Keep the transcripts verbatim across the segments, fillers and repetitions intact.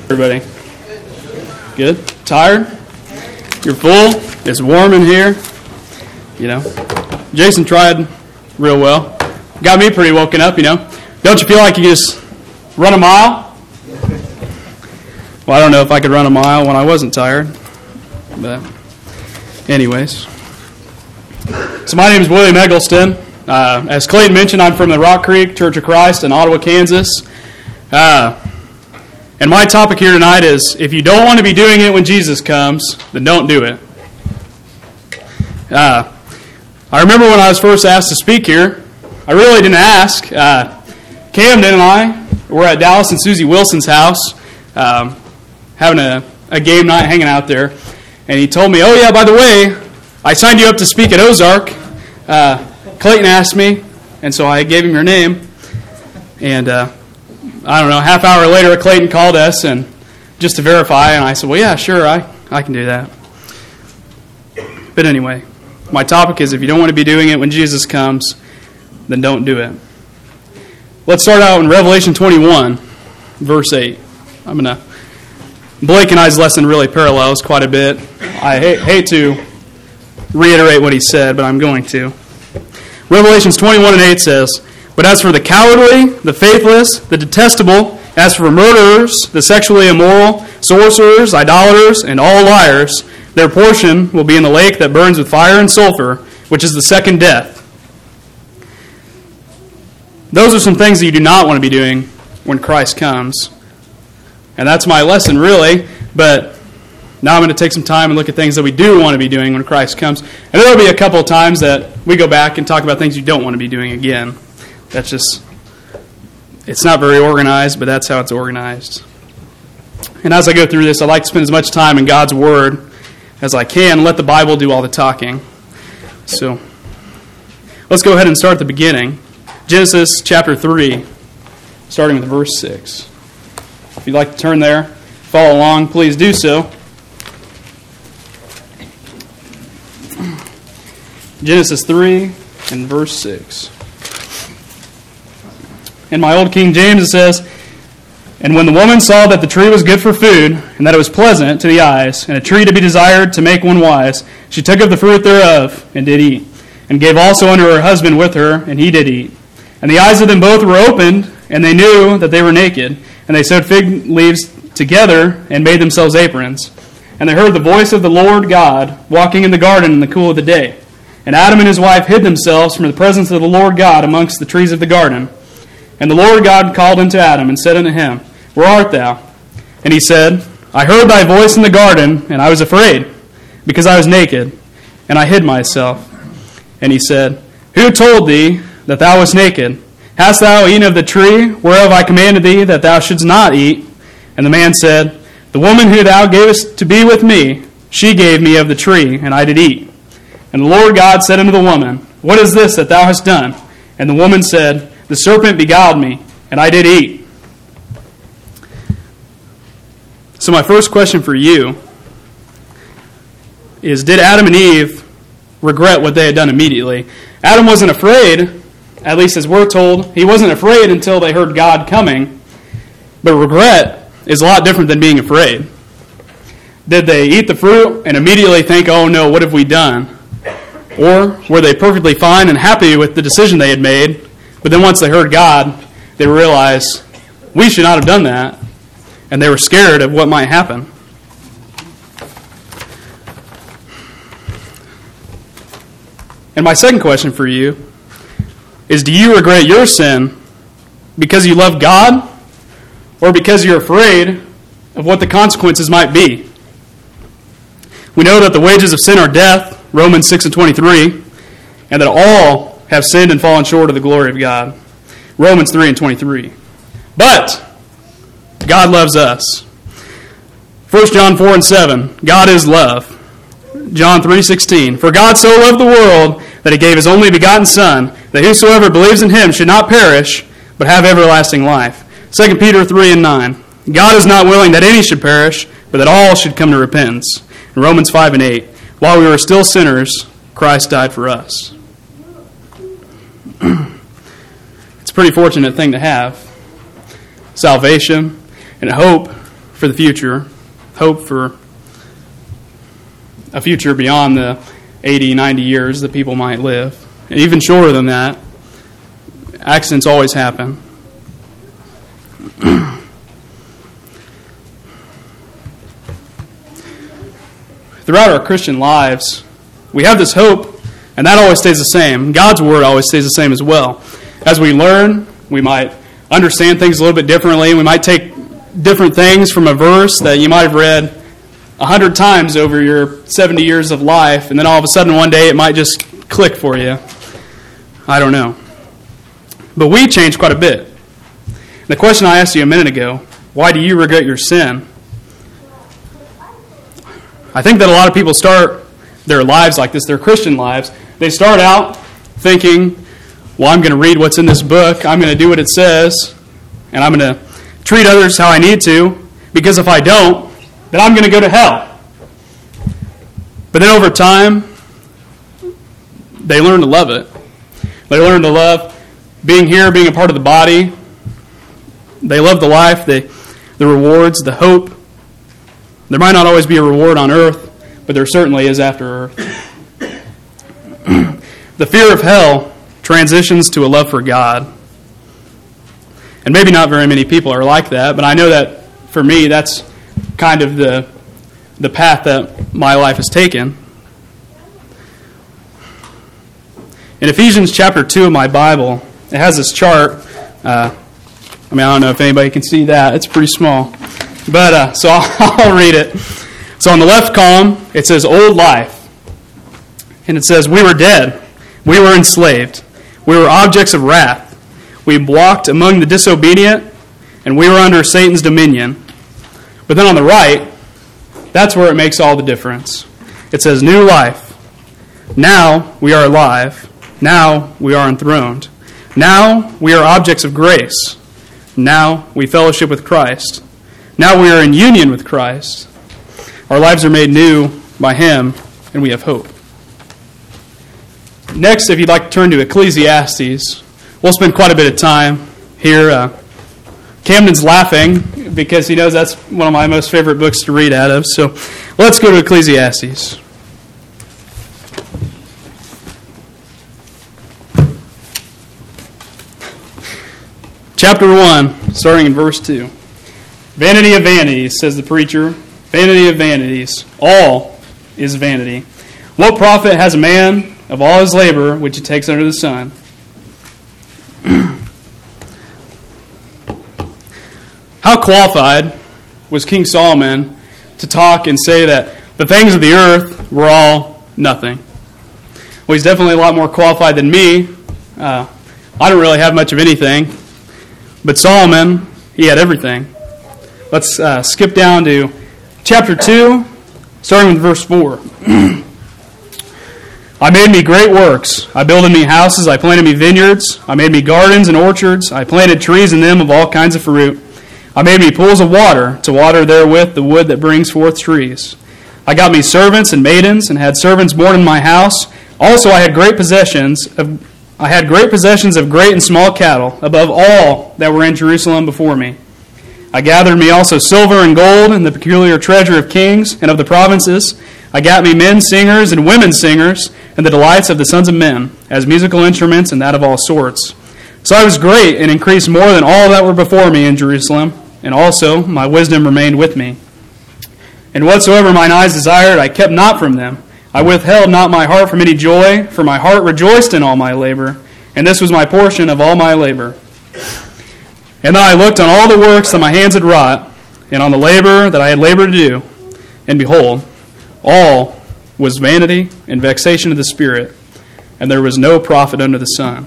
Everybody good? Tired? You're full? It's warm in here. You know, Jason tried real well. Got me pretty woken up, you know. Don't you feel like you just run a mile? Well, I don't know if I could run a mile when I wasn't tired. But anyways. So my name is William Eggleston. Uh, as Clayton mentioned, I'm from the Rock Creek Church of Christ in Ottawa, Kansas. Uh, and my topic here tonight is, if you don't want to be doing it when Jesus comes, then don't do it. Uh, I remember when I was first asked to speak here, I really didn't ask. Uh, Camden and I were at Dallas and Susie Wilson's house, um, having a, a game night, hanging out there. And he told me, oh yeah, by the way, I signed you up to speak at Ozark. Uh, Clayton asked me, and so I gave him your name. And uh, I don't know, a half hour later, Clayton called us and just to verify, and I said, well, yeah, sure, I, I can do that. But anyway, my topic is, if you don't want to be doing it when Jesus comes, then don't do it. Let's start out in Revelation twenty-one, verse eight. I'm going to... Blake and I's lesson really parallels quite a bit. I hate, hate to reiterate what he said, but I'm going to. Revelations twenty-one and eight says, but as for the cowardly, the faithless, the detestable, as for murderers, the sexually immoral, sorcerers, idolaters, and all liars, their portion will be in the lake that burns with fire and sulfur, which is the second death. Those are some things that you do not want to be doing when Christ comes. And that's my lesson, really, but now I'm going to take some time and look at things that we do want to be doing when Christ comes. And there will be a couple of times that we go back and talk about things you don't want to be doing again. That's just, it's not very organized, but that's how it's organized. And as I go through this, I like to spend as much time in God's Word as I can, let the Bible do all the talking. So, let's go ahead and start at the beginning. Genesis chapter three, starting with verse six. If you'd like to turn there, follow along, please do so. Genesis three and verse six. In my old King James it says, and when the woman saw that the tree was good for food, and that it was pleasant to the eyes, and a tree to be desired to make one wise, she took of the fruit thereof, and did eat, and gave also unto her husband with her, and he did eat. And the eyes of them both were opened, and they knew that they were naked, and they sewed fig leaves together, and made themselves aprons. And they heard the voice of the Lord God, walking in the garden in the cool of the day. And Adam and his wife hid themselves from the presence of the Lord God amongst the trees of the garden. And the Lord God called unto Adam, and said unto him, where art thou? And he said, I heard thy voice in the garden, and I was afraid, because I was naked, and I hid myself. And he said, who told thee that thou wast naked? Hast thou eaten of the tree whereof I commanded thee that thou shouldst not eat? And the man said, the woman who thou gavest to be with me, she gave me of the tree, and I did eat. And the Lord God said unto the woman, what is this that thou hast done? And the woman said, the serpent beguiled me, and I did eat. So my first question for you is, did Adam and Eve regret what they had done immediately? Adam wasn't afraid, at least as we're told. He wasn't afraid until they heard God coming. But regret is a lot different than being afraid. Did they eat the fruit and immediately think, oh no, what have we done? Or were they perfectly fine and happy with the decision they had made, but then once they heard God, they realized, we should not have done that, and they were scared of what might happen? And my second question for you is, do you regret your sin because you love God, or because you're afraid of what the consequences might be? We know that the wages of sin are death, Romans six and twenty-three, and that all have sinned and fallen short of the glory of God, Romans three and twenty-three. But God loves us. First John four and seven, God is love. John three sixteen, for God so loved the world that he gave his only begotten Son, that whosoever believes in him should not perish, but have everlasting life. Second Peter three and nine, God is not willing that any should perish, but that all should come to repentance. And Romans five and eight, while we were still sinners, Christ died for us. It's a pretty fortunate thing to have. Salvation and hope for the future, hope for a future beyond the eighty, ninety years that people might live. And even shorter than that. Accidents always happen. Throughout our Christian lives, we have this hope, and that always stays the same. God's Word always stays the same as well. As we learn, we might understand things a little bit differently. We might take different things from a verse that you might have read a hundred times over your seventy years of life, and then all of a sudden one day it might just click for you. I don't know. But we change quite a bit. The question I asked you a minute ago, why do you regret your sin? I think that a lot of people start their lives like this, their Christian lives. They start out thinking, well, I'm going to read what's in this book, I'm going to do what it says, and I'm going to treat others how I need to, because if I don't, then I'm going to go to hell. But then over time, they learn to love it. They learn to love being here, being a part of the body. They love the life, the, the rewards, the hope. There might not always be a reward on earth, but there certainly is after earth. The fear of hell transitions to a love for God. And maybe not very many people are like that, but I know that for me, that's kind of the, the path that my life has taken. In Ephesians chapter two of my Bible, it has this chart. Uh, I mean, I don't know if anybody can see that. It's pretty small. But, uh, so I'll, I'll read it. So on the left column, it says old life. And it says, we were dead. We were enslaved. We were objects of wrath. We walked among the disobedient, and we were under Satan's dominion. But then on the right, that's where it makes all the difference. It says new life. Now we are alive. Now we are enthroned. Now we are objects of grace. Now we fellowship with Christ. Now we are in union with Christ. Our lives are made new by Him, and we have hope. Next, if you'd like to turn to Ecclesiastes, we'll spend quite a bit of time here. Uh, Camden's laughing because he knows that's one of my most favorite books to read out of. So let's go to Ecclesiastes. Chapter one, starting in verse two. Vanity of vanities, says the preacher. Vanity of vanities. All is vanity. What profit has a man of all his labor which he takes under the sun? How qualified was King Solomon to talk and say that the things of the earth were all nothing? Well, he's definitely a lot more qualified than me. Uh, I don't really have much of anything. But Solomon, he had everything. Let's uh, skip down to chapter two, starting with verse four. I made me great works. I builded me houses. I planted me vineyards. I made me gardens and orchards. I planted trees in them of all kinds of fruit. I made me pools of water to water therewith the wood that brings forth trees. I got me servants and maidens, and had servants born in my house. Also I had great possessions of I had great possessions of great and small cattle, above all that were in Jerusalem before me. I gathered me also silver and gold, and the peculiar treasure of kings and of the provinces. I got me men singers and women singers, and the delights of the sons of men, as musical instruments and that of all sorts. So I was great, and increased more than all that were before me in Jerusalem, and also my wisdom remained with me. And whatsoever mine eyes desired, I kept not from them. I withheld not my heart from any joy, for my heart rejoiced in all my labor, and this was my portion of all my labor. And then I looked on all the works that my hands had wrought, and on the labor that I had labored to do, and behold, all was vanity and vexation of the spirit, and there was no profit under the sun.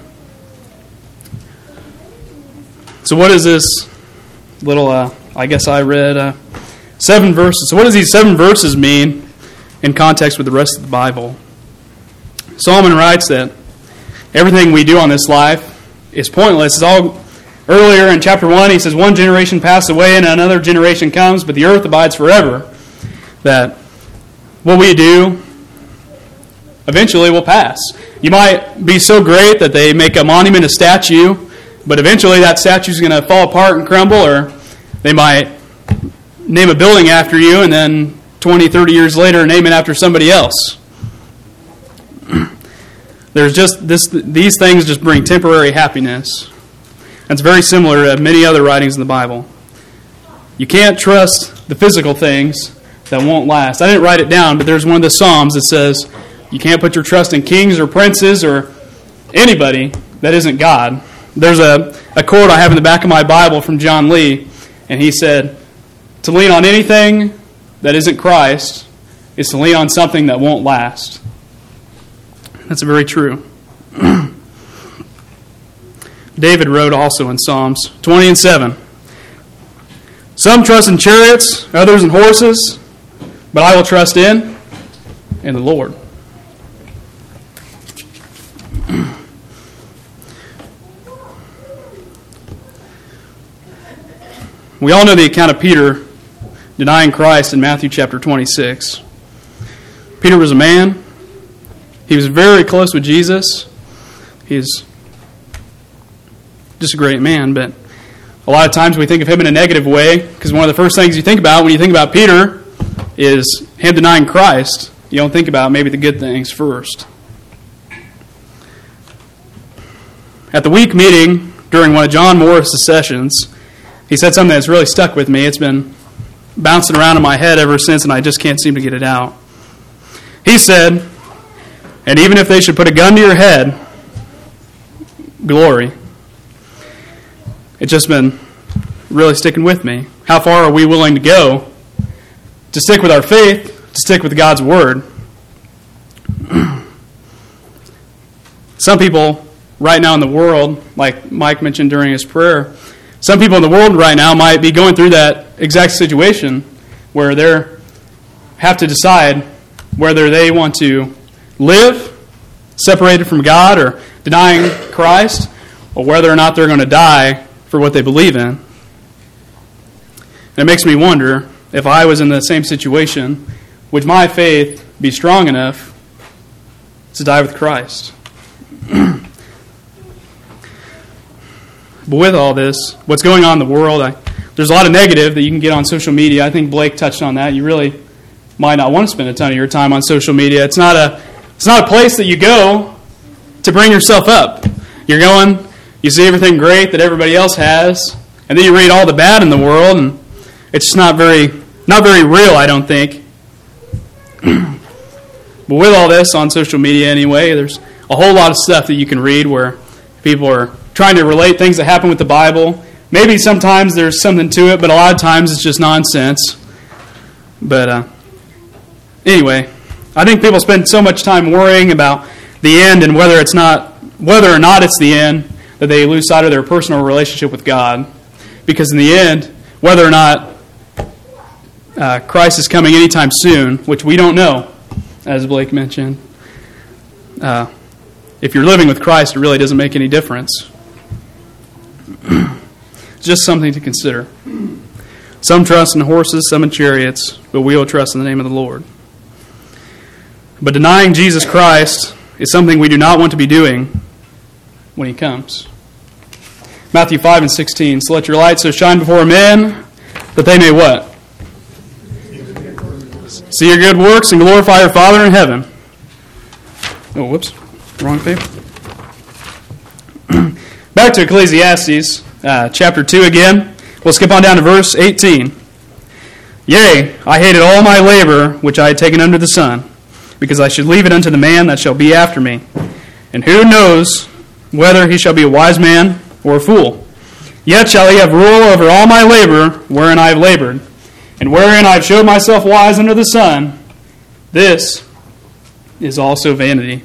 So what is this little, uh, I guess I read uh, seven verses. So what does these seven verses mean in context with the rest of the Bible? Solomon writes that everything we do on this life is pointless. It's all earlier in chapter one, he says, one generation passed away and another generation comes, but the earth abides forever. That what we do eventually will pass. You might be so great that they make a monument, a statue, but eventually that statue is going to fall apart and crumble, or they might name a building after you and then twenty, thirty years later name it after somebody else. There's just this; these things just bring temporary happiness. That's very similar to many other writings in the Bible. You can't trust the physical things that won't last. I didn't write it down, but there's one of the Psalms that says you can't put your trust in kings or princes or anybody that isn't God. There's a, a quote I have in the back of my Bible from John Lee, and he said, to lean on anything that isn't Christ is to lean on something that won't last. That's very true. David wrote also in Psalms twenty and seven, some trust in chariots, others in horses, but I will trust in, in the Lord. We all know the account of Peter denying Christ in Matthew chapter twenty-six. Peter was a man. He was very close with Jesus. He's just a great man, but a lot of times we think of him in a negative way, because one of the first things you think about when you think about Peter is him denying Christ. You don't think about maybe the good things first. At the week meeting during one of John Morris' sessions, he said something that's really stuck with me. It's been bouncing around in my head ever since, and I just can't seem to get it out. He said, and even if they should put a gun to your head, glory. It's just been really sticking with me. How far are we willing to go to stick with our faith, to stick with God's Word? Some people right now in the world, like Mike mentioned during his prayer, some people in the world right now might be going through that exact situation where they have to decide whether they want to live separated from God or denying Christ, or whether or not they're going to die for what they believe in. And it makes me wonder, if I was in the same situation, would my faith be strong enough to die with Christ? But with all this, what's going on in the world, I, there's a lot of negative that you can get on social media. I think Blake touched on that. You really might not want to spend a ton of your time on social media. It's not a it's not a place that you go to bring yourself up. You're going, you see everything great that everybody else has, and then you read all the bad in the world, and it's just not very not very real, I don't think. But with all this on social media anyway, there's a whole lot of stuff that you can read where people are trying to relate things that happen with the Bible. Maybe sometimes there's something to it, but a lot of times it's just nonsense. But uh, anyway, I think people spend so much time worrying about the end and whether it's not, whether or not it's the end, that they lose sight of their personal relationship with God. Because in the end, whether or not uh, Christ is coming anytime soon, which we don't know, as Blake mentioned, uh, if you're living with Christ, it really doesn't make any difference. Just something to consider. Some trust in horses, some in chariots, but we will trust in the name of the Lord. But denying Jesus Christ is something we do not want to be doing when He comes. Matthew five and sixteen, so let your light so shine before men that they may what? See your good works and glorify your Father in heaven. Oh, whoops. Wrong paper. Back to Ecclesiastes, uh, chapter two again. We'll skip on down to verse eighteen. Yea, I hated all my labor which I had taken under the sun, because I should leave it unto the man that shall be after me. And who knows whether he shall be a wise man or a fool? Yet shall he have rule over all my labor wherein I have labored, and wherein I have showed myself wise under the sun. This is also vanity.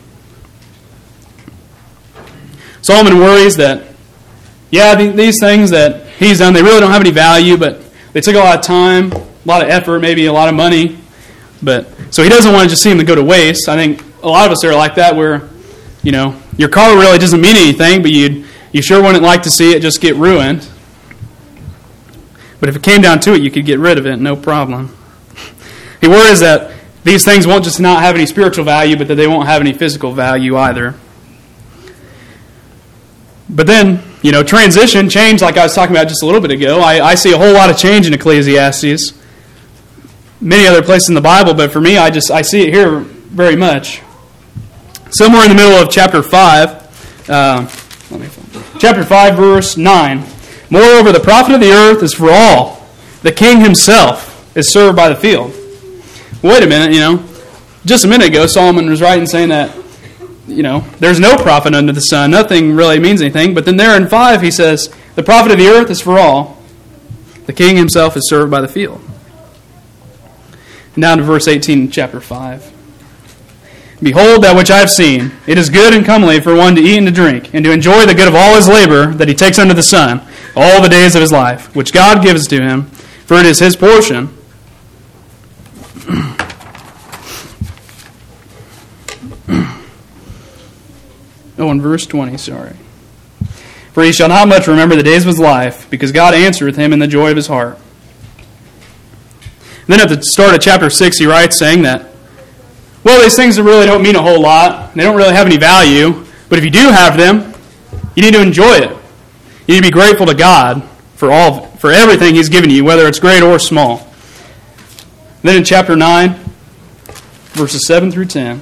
Solomon worries that, yeah, these things that he's done, they really don't have any value, but they took a lot of time, a lot of effort, maybe a lot of money. But so he doesn't want to just see them go to waste. I think a lot of us are like that, where, you know, your car really doesn't mean anything, but you you sure wouldn't like to see it just get ruined. But if it came down to it, you could get rid of it, no problem. He worries that these things won't just not have any spiritual value, but that they won't have any physical value either. But then, you know, transition, change, like I was talking about just a little bit ago. I, I see a whole lot of change in Ecclesiastes. many other places in the Bible, but for me, I just I see it here very much. Somewhere in the middle of chapter five, uh, let me find, chapter five, verse nine. Moreover, the profit of the earth is for all. The king himself is served by the field. Wait a minute, you know. Just a minute ago, Solomon was writing saying that, you know, there's no profit under the sun. Nothing really means anything. But then there in five, he says, the profit of the earth is for all. The king himself is served by the field. And down to verse eighteen in chapter five. Behold that which I have seen. It is good and comely for one to eat and to drink, and to enjoy the good of all his labor that he takes under the sun, all the days of his life, which God gives to him, for it is his portion. Oh, in verse twenty, sorry. For he shall not much remember the days of his life, because God answereth him in the joy of his heart. And then at the start of chapter six, he writes saying that, well, these things really don't mean a whole lot. They don't really have any value. But if you do have them, you need to enjoy it. You need to be grateful to God for all, for everything he's given you, whether it's great or small. Then in chapter nine, verses seven through ten.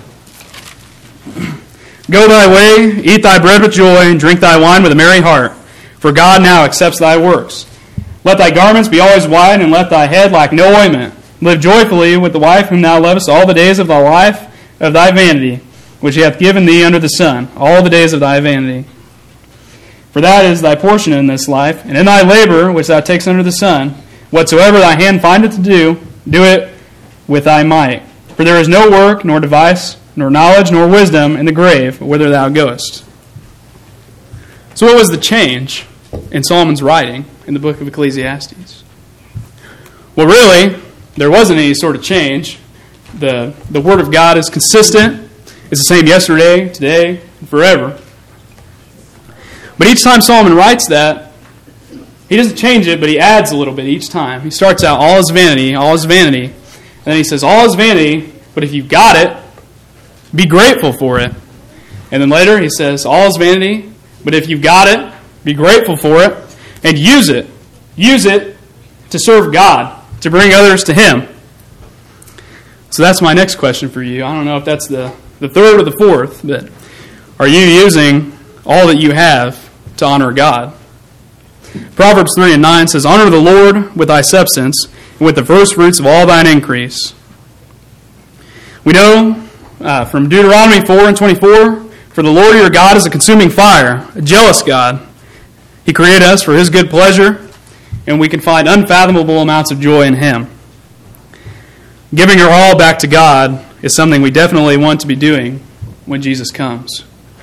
Go thy way, eat thy bread with joy, and drink thy wine with a merry heart, for God now accepts thy works. Let thy garments be always white, and let thy head lack no ointment. Live joyfully with the wife whom thou lovest all the days of thy life of thy vanity, which he hath given thee under the sun, all the days of thy vanity. For that is thy portion in this life, and in thy labor which thou takest under the sun, whatsoever thy hand findeth to do, do it with thy might. For there is no work, nor device, nor knowledge, nor wisdom in the grave, whither thou goest. So what was the change in Solomon's writing in the book of Ecclesiastes? Well, really, there wasn't any sort of change. The, the Word of God is consistent. It's the same yesterday, today, and forever. But each time Solomon writes that, he doesn't change it, but he adds a little bit each time. He starts out, all is vanity, all is vanity. And then he says, all is vanity, but if you've got it, be grateful for it. And then later he says, all is vanity, but if you've got it, be grateful for it, and use it. Use it to serve God, to bring others to him. So that's my next question for you. I don't know if that's the, the third or the fourth, but are you using all that you have to honor God? Proverbs three and nine says, honor the Lord with thy substance, and with the first fruits of all thine increase. We know uh, from Deuteronomy four and twenty-four, for the Lord your God is a consuming fire, a jealous God. He created us for his good pleasure, and we can find unfathomable amounts of joy in him. Giving our all back to God is something we definitely want to be doing when Jesus comes.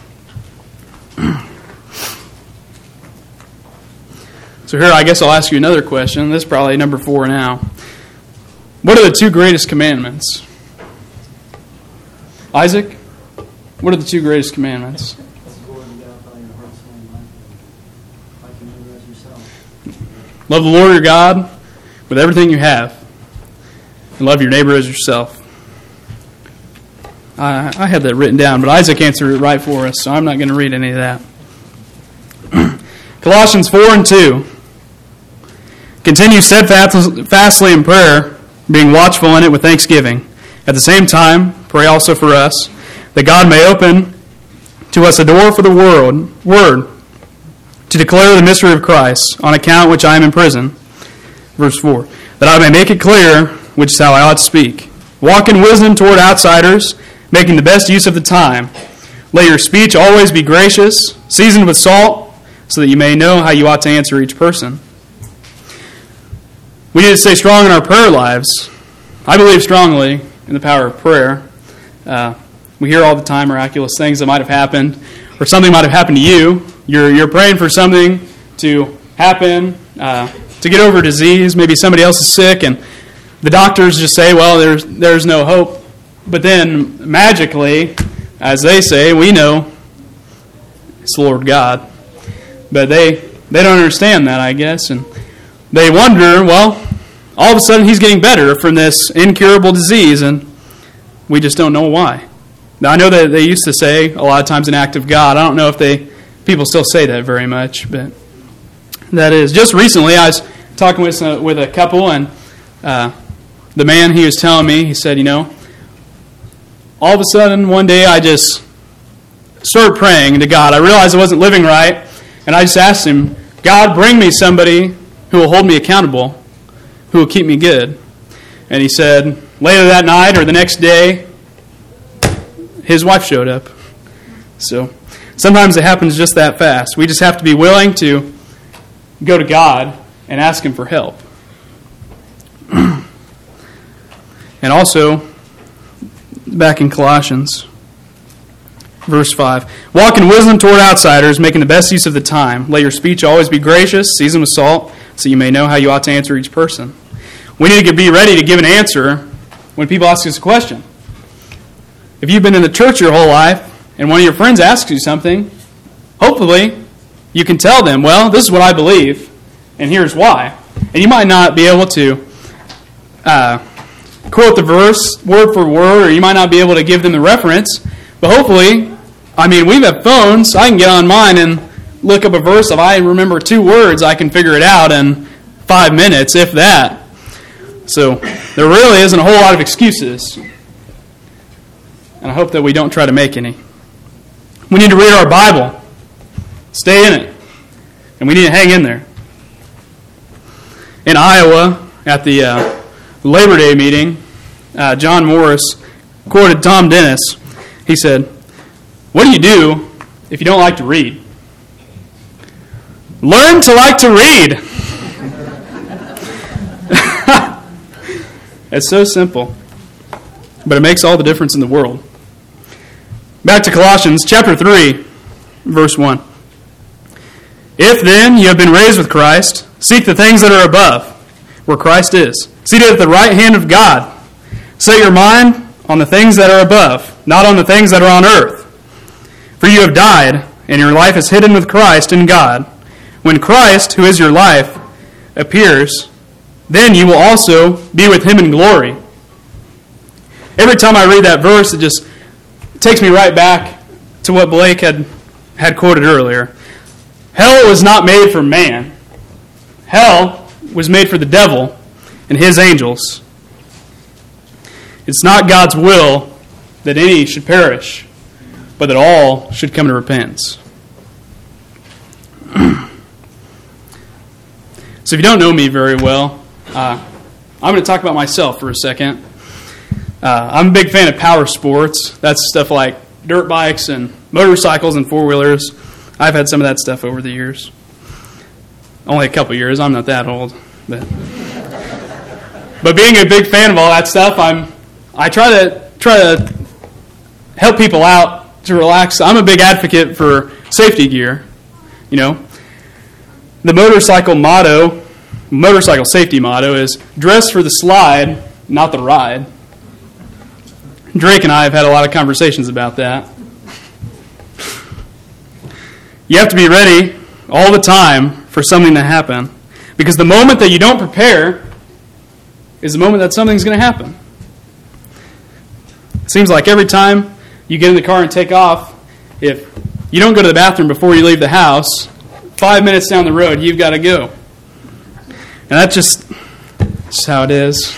So here, I guess I'll ask you another question. This is probably number four now. What are the two greatest commandments? Isaac, what are the two greatest commandments? Love the Lord your God with everything you have, and love your neighbor as yourself. I, I had that written down, but Isaac answered it right for us, so I'm not going to read any of that. Colossians four and two. Continue steadfastly in prayer, being watchful in it with thanksgiving. At the same time, pray also for us, that God may open to us a door for the word, word to declare the mystery of Christ, on account which I am in prison. Verse four. That I may make it clear, which is how I ought to speak. Walk in wisdom toward outsiders, making the best use of the time. Let your speech always be gracious, seasoned with salt, so that you may know how you ought to answer each person. We need to stay strong in our prayer lives. I believe strongly in the power of prayer. Uh, we hear all the time miraculous things that might have happened, or something might have happened to you. You're you're praying for something to happen, uh, to get over a disease. Maybe somebody else is sick, and the doctors just say, well, there's there's no hope. But then, magically, as they say, we know it's the Lord God. But they, they don't understand that, I guess, and they wonder, well, all of a sudden he's getting better from this incurable disease, and we just don't know why. Now, I know that they used to say a lot of times an act of God. I don't know if they people still say that very much, but that is. Just recently, I was talking with, uh, with a couple, and uh, the man, he was telling me, he said, you know, all of a sudden, one day, I just started praying to God. I realized I wasn't living right, and I just asked him, God, bring me somebody who will hold me accountable, who will keep me good. And he said, later that night or the next day, his wife showed up. So sometimes it happens just that fast. We just have to be willing to go to God and ask him for help. And also, back in Colossians, verse five, walk in wisdom toward outsiders, making the best use of the time. Let your speech always be gracious, seasoned with salt, so you may know how you ought to answer each person. We need to be ready to give an answer when people ask us a question. If you've been in the church your whole life, and one of your friends asks you something, hopefully you can tell them, well, this is what I believe, and here's why. And you might not be able to uh, quote the verse word for word, or you might not be able to give them the reference, but hopefully, I mean, we have phones, so I can get on mine and look up a verse. If I remember two words, I can figure it out in five minutes, if that. So there really isn't a whole lot of excuses, and I hope that we don't try to make any. We need to read our Bible, stay in it, and we need to hang in there. In Iowa, at the uh, Labor Day meeting, uh, John Morris quoted Tom Dennis. He said, what do you do if you don't like to read? Learn to like to read. It's so simple, but it makes all the difference in the world. Back to Colossians chapter three, verse one. If then you have been raised with Christ, seek the things that are above, where Christ is, seated at the right hand of God. Set your mind on the things that are above, not on the things that are on earth. For you have died, and your life is hidden with Christ in God. When Christ, who is your life, appears, then you will also be with him in glory. Every time I read that verse, it just takes me right back to what Blake had, had quoted earlier. Hell was not made for man. Hell was made for the devil and his angels. It's not God's will that any should perish, but that all should come to repentance. So if you don't know me very well, uh, I'm going to talk about myself for a second. Uh, I'm a big fan of power sports. That's stuff like dirt bikes and motorcycles and four-wheelers. I've had some of that stuff over the years. Only a couple years. I'm not that old. But, but being a big fan of all that stuff, I'm I try to try to help people out to relax. I'm a big advocate for safety gear. You know, the motorcycle motto, motorcycle safety motto is dress for the slide, not the ride. Drake and I have had a lot of conversations about that. You have to be ready all the time for something to happen, because the moment that you don't prepare is the moment that something's going to happen. It seems like every time you get in the car and take off, if you don't go to the bathroom before you leave the house, five minutes down the road, you've got to go. And that's just, just how it is.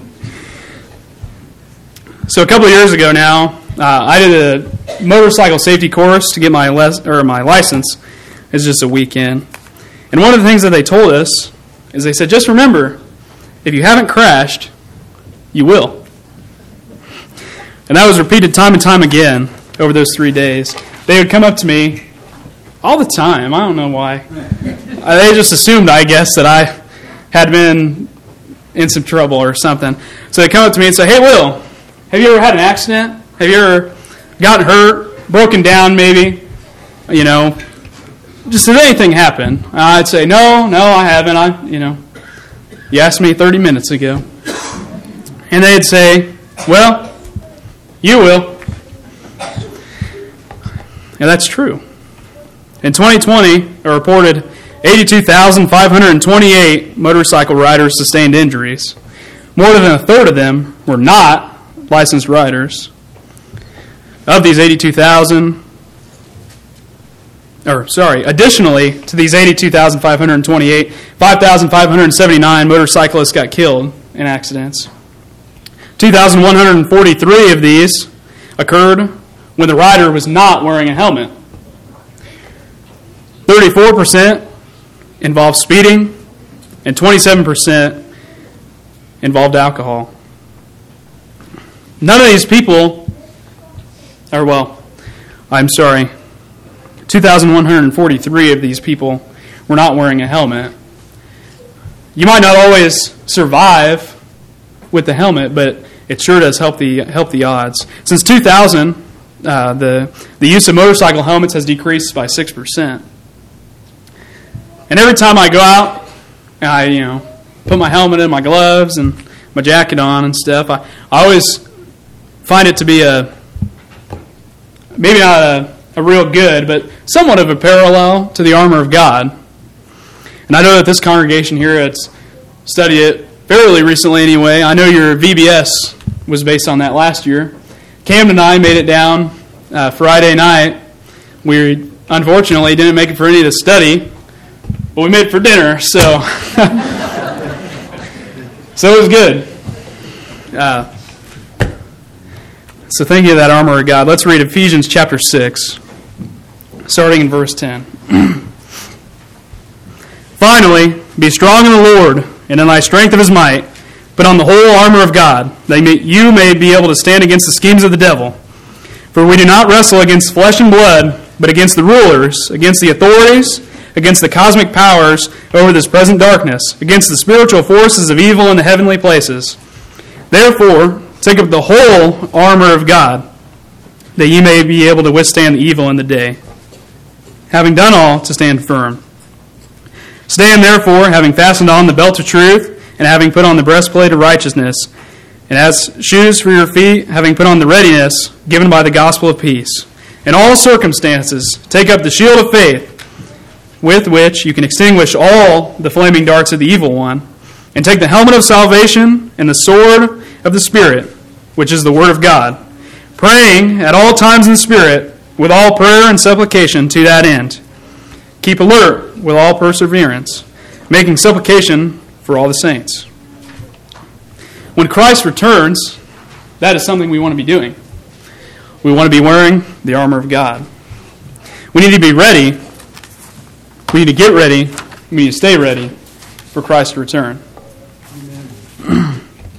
So a couple of years ago now, uh, I did a motorcycle safety course to get my les- or my license. It's just a weekend. And one of the things that they told us is they said, just remember, if you haven't crashed, you will. And that was repeated time and time again over those three days. They would come up to me all the time. I don't know why. They just assumed, I guess, that I had been in some trouble or something. So they come up to me and say, hey, Will, have you ever had an accident? Have you ever gotten hurt, broken down maybe? You know, just did anything happen? I'd say, no, no, I haven't. I, you know, you asked me thirty minutes ago. And they'd say, well, you will. And that's true. In twenty twenty, a reported eighty-two thousand five hundred twenty-eight motorcycle riders sustained injuries. More than a third of them were not licensed riders. Of these eighty-two thousand, or sorry, additionally to these eighty-two thousand five hundred twenty-eight, five thousand five hundred seventy-nine motorcyclists got killed in accidents. two thousand one hundred forty-three of these occurred when the rider was not wearing a helmet. thirty-four percent involved speeding, and twenty-seven percent involved alcohol. None of these people, or well, I'm sorry, two thousand one hundred forty-three of these people were not wearing a helmet. You might not always survive with the helmet, but it sure does help the help the odds. Since two thousand, uh, the the use of motorcycle helmets has decreased by six percent. And every time I go out, I you know put my helmet in, my gloves, and my jacket on and stuff. I, I always find it to be a maybe not a, a real good, but somewhat of a parallel to the armor of God. And I know that this congregation here has studied it fairly recently anyway. I know your V B S was based on that last year. Cam and I made it down uh, Friday night. We unfortunately didn't make it for any of the study, but we made it for dinner, so so it was good. Uh, so thank you for that armor of God. Let's read Ephesians chapter six, starting in verse ten. Finally, be strong in the Lord and in thy strength of his might. Put on the whole armor of God, that you may be able to stand against the schemes of the devil. For we do not wrestle against flesh and blood, but against the rulers, against the authorities, against the cosmic powers over this present darkness, against the spiritual forces of evil in the heavenly places. Therefore, take up the whole armor of God, that ye may be able to withstand the evil in the day, having done all, to stand firm. Stand therefore, having fastened on the belt of truth, and having put on the breastplate of righteousness, and as shoes for your feet, having put on the readiness given by the gospel of peace. In all circumstances, take up the shield of faith, with which you can extinguish all the flaming darts of the evil one, and take the helmet of salvation and the sword of the Spirit, which is the word of God, praying at all times in the Spirit, with all prayer and supplication to that end. Keep alert with all perseverance, making supplication for all the saints. When Christ returns, that is something we want to be doing. We want to be wearing the armor of God. We need to be ready. We need to get ready. We need to stay ready for Christ to return. Amen.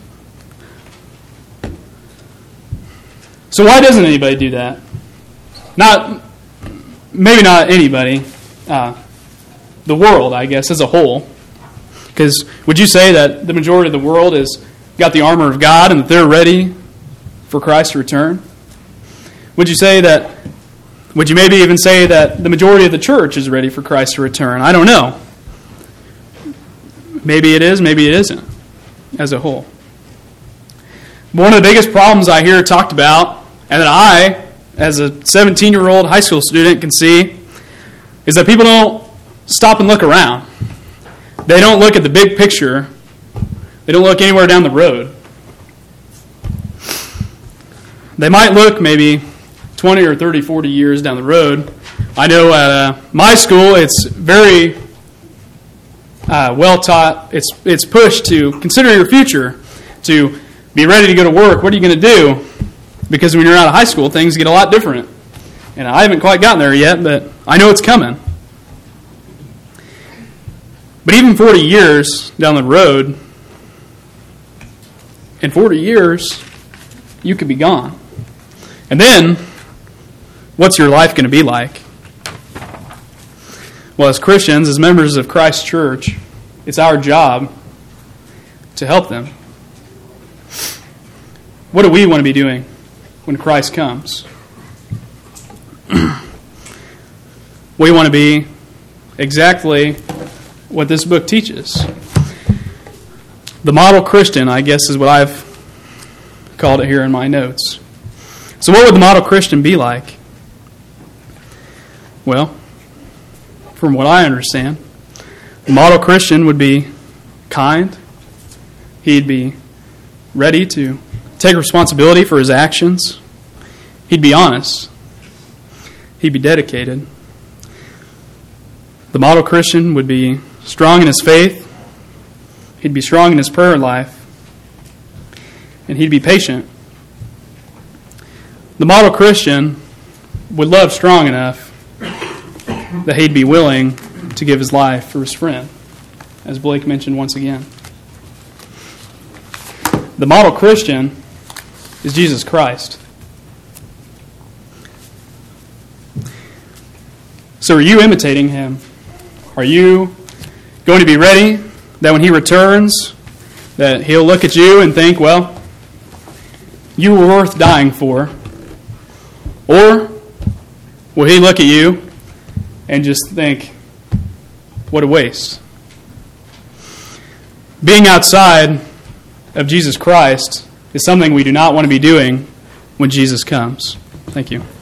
So why doesn't anybody do that? Not, maybe not anybody. Uh, the world, I guess, as a whole. Because would you say that the majority of the world has got the armor of God and that they're ready for Christ to return? Would you say that, would you maybe even say that the majority of the church is ready for Christ to return? I don't know. Maybe it is, maybe it isn't, as a whole. One of the biggest problems I hear talked about, and that I, as a seventeen-year-old high school student, can see, is that people don't stop and look around. They don't look at the big picture. They don't look anywhere down the road. They might look maybe twenty or thirty, forty years down the road. I know at uh, my school it's very uh, well taught. It's, it's pushed to consider your future, to be ready to go to work. What are you going to do? Because when you're out of high school, things get a lot different. And I haven't quite gotten there yet, but I know it's coming. But even forty years down the road, in forty years, you could be gone. And then, what's your life going to be like? Well, as Christians, as members of Christ's church, it's our job to help them. What do we want to be doing when Christ comes? We want to be exactly what this book teaches. The model Christian, I guess, is what I've called it here in my notes. So what would the model Christian be like? Well, from what I understand, the model Christian would be kind. He'd be ready to take responsibility for his actions. He'd be honest. He'd be dedicated. The model Christian would be strong in his faith. He'd be strong in his prayer life. and he'd be patient. The model Christian would love strong enough that he'd be willing to give his life for his friend, as Blake mentioned once again. The model Christian is Jesus Christ. So are you imitating him? Are you going to be ready that when he returns, that he'll look at you and think, well, you were worth dying for? Or will he look at you and just think, what a waste? Being outside of Jesus Christ is something we do not want to be doing when Jesus comes. Thank you.